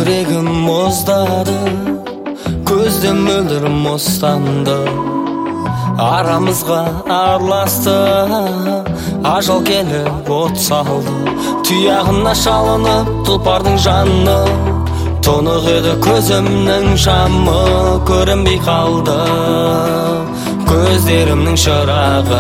жүрегім мұздады, көзден мөлдір мұстанды, арамызға араласты, ажал келіп от салды. Тұяғына шалынып тұлпардың жаны, тұнық еді көзімнің шамы, көрінбей қалды көздерімнің шырағы.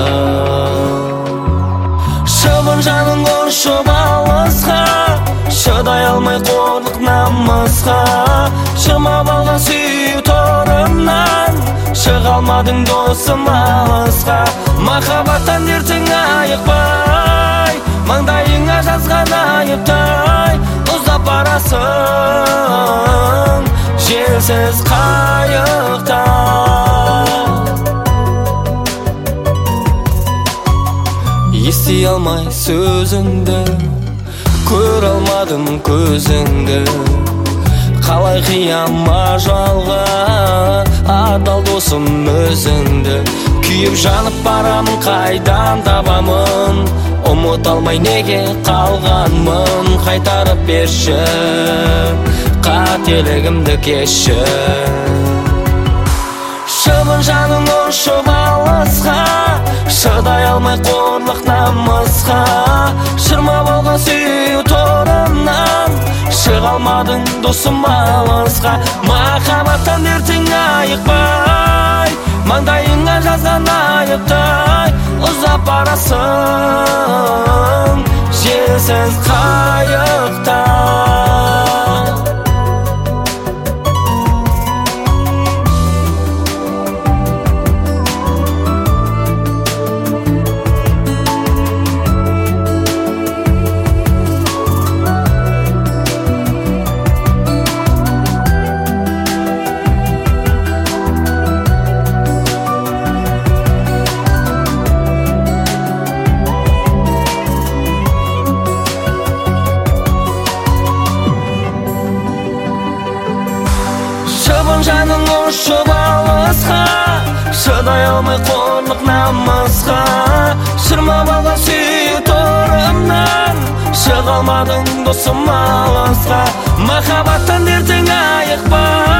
Шыбын жаның ұшып алысқа, шыдай алмай қорлық намысқа, шырмап алған сүйу торымнан, шыға алмадың досым алысқа. Махаббаттан ертең айықпай, маңдайыңа жазған айыптай, ұзап барасың желсіз қайықта. Ести алмай сөзіңді, көр алмадым көзіңді, қалай қиям ажалға, адал досым өзіңді. Күйіп жанып барамын, қайдан табамын, ұмыт алмай неге қалғанмын. Қайтарып берші, қателігімді кешші. Шыбын жаның ұшып алысқа, шыдай алмай қорлық намысқа, шырмап алған сүйу торымнан, шыға алмадың досым алысқа. Махаббаттан ертең айықпай, маңдайыңа жазған айыптай, ұзап барасың желсіз қайықта. Жаның ұшып алысқа, шыдай алмай қорлық намысқа, шырмап алған сүйу торымнан, шыға алмадың досым алысқа. Махаббаттан ертең айықпай,